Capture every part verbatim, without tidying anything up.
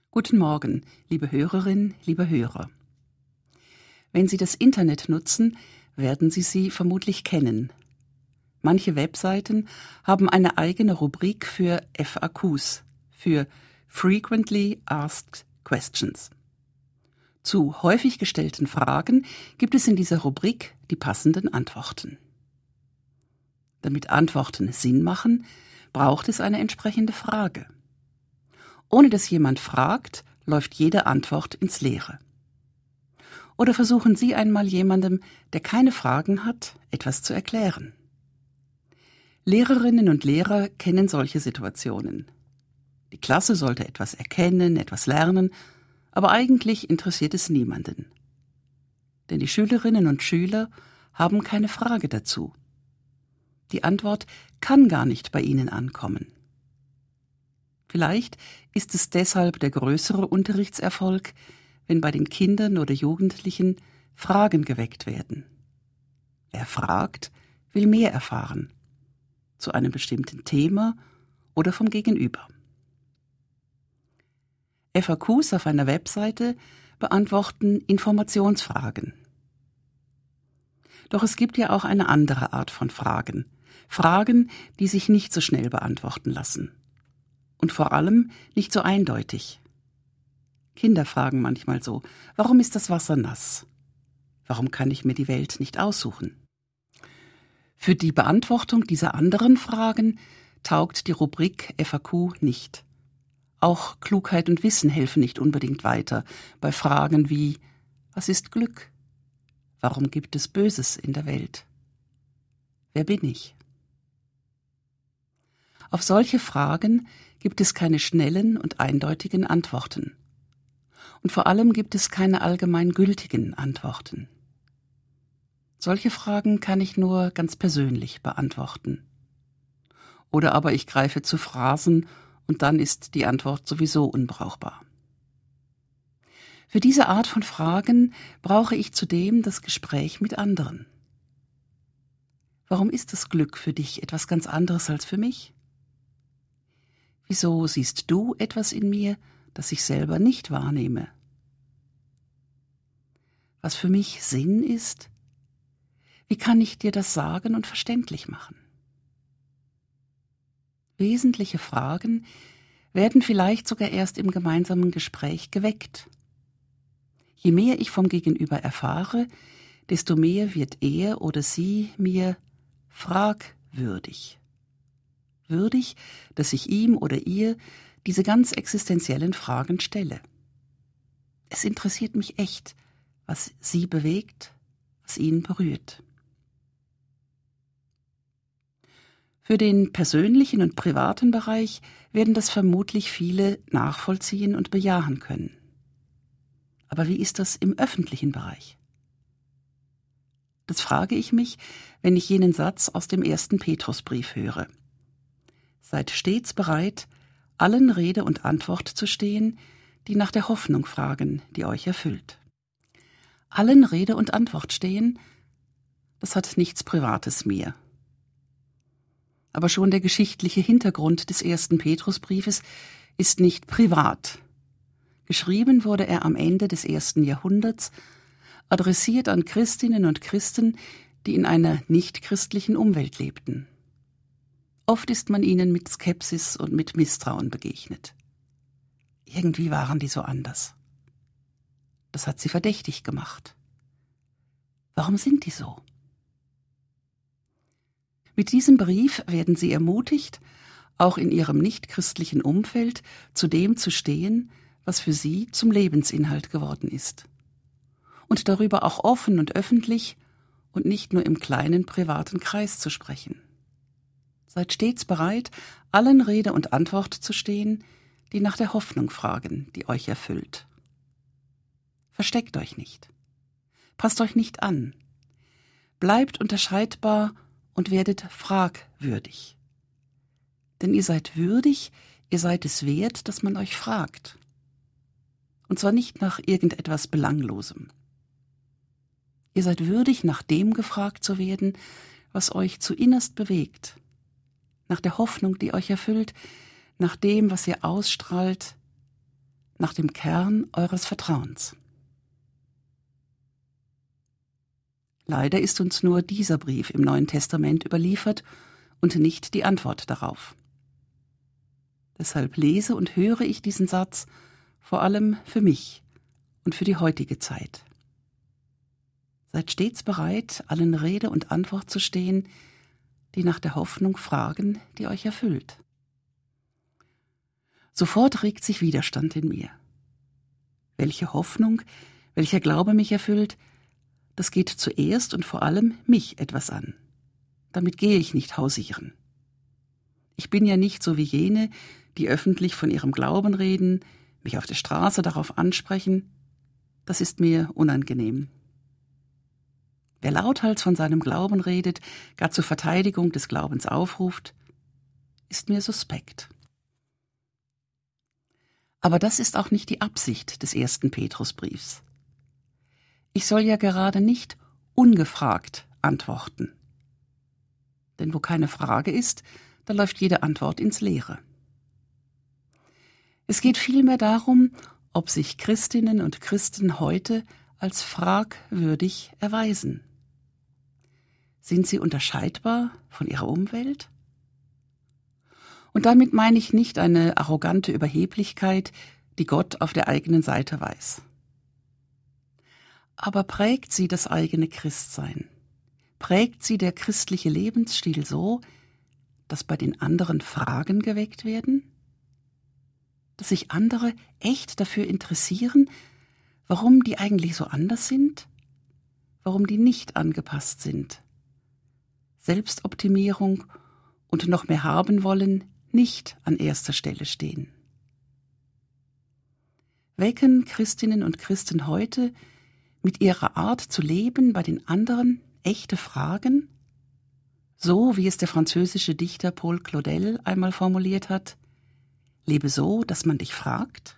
Guten Morgen, liebe Hörerin, liebe Hörer. Wenn Sie das Internet nutzen, werden Sie sie vermutlich kennen. Manche Webseiten haben eine eigene Rubrik für F A Qs, für Frequently Asked Questions. Zu häufig gestellten Fragen gibt es in dieser Rubrik die passenden Antworten. Damit Antworten Sinn machen, braucht es eine entsprechende Frage. Ohne dass jemand fragt, läuft jede Antwort ins Leere. Oder versuchen Sie einmal jemandem, der keine Fragen hat, etwas zu erklären. Lehrerinnen und Lehrer kennen solche Situationen. Die Klasse sollte etwas erkennen, etwas lernen, aber eigentlich interessiert es niemanden. Denn die Schülerinnen und Schüler haben keine Frage dazu. Die Antwort kann gar nicht bei ihnen ankommen. Vielleicht ist es deshalb der größere Unterrichtserfolg, wenn bei den Kindern oder Jugendlichen Fragen geweckt werden. Wer fragt, will mehr erfahren, zu einem bestimmten Thema oder vom Gegenüber. F A Qs auf einer Webseite beantworten Informationsfragen. Doch es gibt ja auch eine andere Art von Fragen. Fragen, die sich nicht so schnell beantworten lassen. Und vor allem nicht so eindeutig. Kinder fragen manchmal so: Warum ist das Wasser nass? Warum kann ich mir die Welt nicht aussuchen? Für die Beantwortung dieser anderen Fragen taugt die Rubrik F A Q nicht. Auch Klugheit und Wissen helfen nicht unbedingt weiter bei Fragen wie: Was ist Glück? Warum gibt es Böses in der Welt? Wer bin ich? Auf solche Fragen gibt es keine schnellen und eindeutigen Antworten. Und vor allem gibt es keine allgemeingültigen Antworten. Solche Fragen kann ich nur ganz persönlich beantworten. Oder aber ich greife zu Phrasen und dann ist die Antwort sowieso unbrauchbar. Für diese Art von Fragen brauche ich zudem das Gespräch mit anderen. Warum ist das Glück für dich etwas ganz anderes als für mich? Wieso siehst du etwas in mir, das ich selber nicht wahrnehme? Was für mich Sinn ist? Wie kann ich dir das sagen und verständlich machen? Wesentliche Fragen werden vielleicht sogar erst im gemeinsamen Gespräch geweckt. Je mehr ich vom Gegenüber erfahre, desto mehr wird er oder sie mir fragwürdig. Würdig, dass ich ihm oder ihr diese ganz existenziellen Fragen stelle. Es interessiert mich echt, was sie bewegt, was ihn berührt. Für den persönlichen und privaten Bereich werden das vermutlich viele nachvollziehen und bejahen können. Aber wie ist das im öffentlichen Bereich? Das frage ich mich, wenn ich jenen Satz aus dem ersten Petrusbrief höre. Seid stets bereit, allen Rede und Antwort zu stehen, die nach der Hoffnung fragen, die euch erfüllt. Allen Rede und Antwort stehen, das hat nichts Privates mehr. Aber schon der geschichtliche Hintergrund des ersten Petrusbriefes ist nicht privat. Geschrieben wurde er am Ende des ersten Jahrhunderts, adressiert an Christinnen und Christen, die in einer nichtchristlichen Umwelt lebten. Oft ist man ihnen mit Skepsis und mit Misstrauen begegnet. Irgendwie waren die so anders. Das hat sie verdächtig gemacht. Warum sind die so? Mit diesem Brief werden sie ermutigt, auch in ihrem nichtchristlichen Umfeld zu dem zu stehen, was für sie zum Lebensinhalt geworden ist. Und darüber auch offen und öffentlich und nicht nur im kleinen privaten Kreis zu sprechen. Seid stets bereit, allen Rede und Antwort zu stehen, die nach der Hoffnung fragen, die euch erfüllt. Versteckt euch nicht. Passt euch nicht an. Bleibt unterscheidbar und werdet fragwürdig. Denn ihr seid würdig, ihr seid es wert, dass man euch fragt. Und zwar nicht nach irgendetwas Belanglosem. Ihr seid würdig, nach dem gefragt zu werden, was euch zu innerst bewegt, nach der Hoffnung, die euch erfüllt, nach dem, was ihr ausstrahlt, nach dem Kern eures Vertrauens. Leider ist uns nur dieser Brief im Neuen Testament überliefert und nicht die Antwort darauf. Deshalb lese und höre ich diesen Satz vor allem für mich und für die heutige Zeit. Seid stets bereit, allen Rede und Antwort zu stehen, die nach der Hoffnung fragen, die euch erfüllt. Sofort regt sich Widerstand in mir. Welche Hoffnung, welcher Glaube mich erfüllt, das geht zuerst und vor allem mich etwas an. Damit gehe ich nicht hausieren. Ich bin ja nicht so wie jene, die öffentlich von ihrem Glauben reden, mich auf der Straße darauf ansprechen. Das ist mir unangenehm. Wer lauthals von seinem Glauben redet, gar zur Verteidigung des Glaubens aufruft, ist mir suspekt. Aber das ist auch nicht die Absicht des ersten Petrusbriefs. Ich soll ja gerade nicht ungefragt antworten. Denn wo keine Frage ist, da läuft jede Antwort ins Leere. Es geht vielmehr darum, ob sich Christinnen und Christen heute als fragwürdig erweisen. Sind sie unterscheidbar von ihrer Umwelt? Und damit meine ich nicht eine arrogante Überheblichkeit, die Gott auf der eigenen Seite weiß. Aber prägt sie das eigene Christsein? Prägt sie der christliche Lebensstil so, dass bei den anderen Fragen geweckt werden? Dass sich andere echt dafür interessieren, warum die eigentlich so anders sind? Warum die nicht angepasst sind? Selbstoptimierung und noch mehr haben wollen nicht an erster Stelle stehen. Wecken Christinnen und Christen heute mit ihrer Art zu leben bei den anderen echte Fragen? So wie es der französische Dichter Paul Claudel einmal formuliert hat: Lebe so, dass man dich fragt?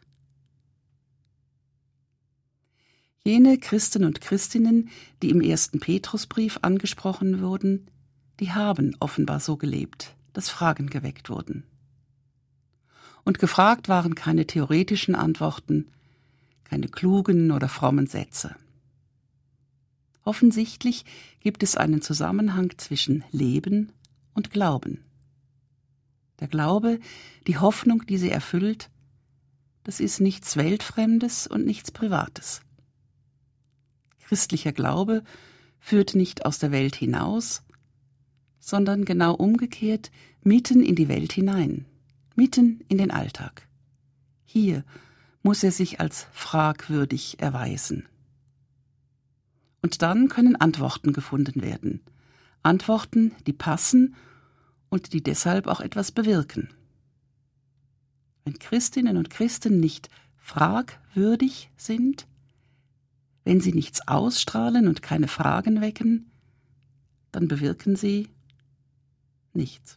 Jene Christen und Christinnen, die im ersten Petrusbrief angesprochen wurden, die haben offenbar so gelebt, dass Fragen geweckt wurden. Und gefragt waren keine theoretischen Antworten, keine klugen oder frommen Sätze. Offensichtlich gibt es einen Zusammenhang zwischen Leben und Glauben. Der Glaube, die Hoffnung, die sie erfüllt, das ist nichts Weltfremdes und nichts Privates. Christlicher Glaube führt nicht aus der Welt hinaus, sondern genau umgekehrt mitten in die Welt hinein, mitten in den Alltag. Hier muss er sich als fragwürdig erweisen. Und dann können Antworten gefunden werden. Antworten, die passen und die deshalb auch etwas bewirken. Wenn Christinnen und Christen nicht fragwürdig sind, wenn sie nichts ausstrahlen und keine Fragen wecken, dann bewirken sie nichts.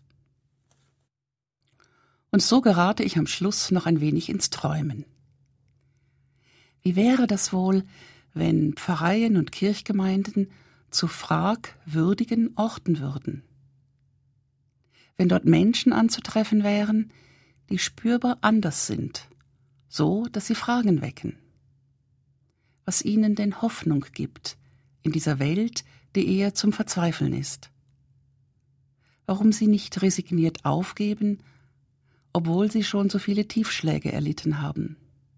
Und so gerate ich am Schluss noch ein wenig ins Träumen. Wie wäre das wohl, wenn Pfarreien und Kirchgemeinden zu fragwürdigen Orten würden? Wenn dort Menschen anzutreffen wären, die spürbar anders sind, so dass sie Fragen wecken, was ihnen denn Hoffnung gibt in dieser Welt, die eher zum Verzweifeln ist. Warum sie nicht resigniert aufgeben, obwohl sie schon so viele Tiefschläge erlitten haben.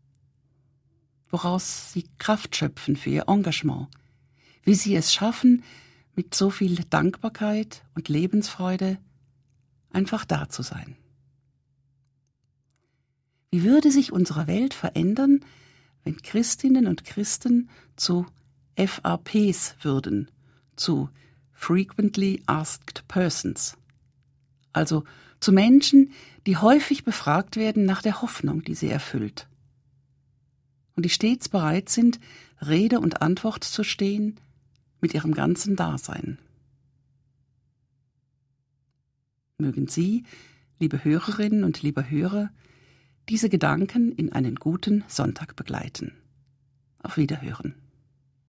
Woraus sie Kraft schöpfen für ihr Engagement, wie sie es schaffen, mit so viel Dankbarkeit und Lebensfreude einfach da zu sein. Wie würde sich unsere Welt verändern, wenn Christinnen und Christen zu F A Ps würden, zu Frequently Asked Persons, also zu Menschen, die häufig befragt werden nach der Hoffnung, die sie erfüllt, und die stets bereit sind, Rede und Antwort zu stehen mit ihrem ganzen Dasein. Mögen Sie, liebe Hörerinnen und liebe Hörer, diese Gedanken in einen guten Sonntag begleiten. Auf Wiederhören.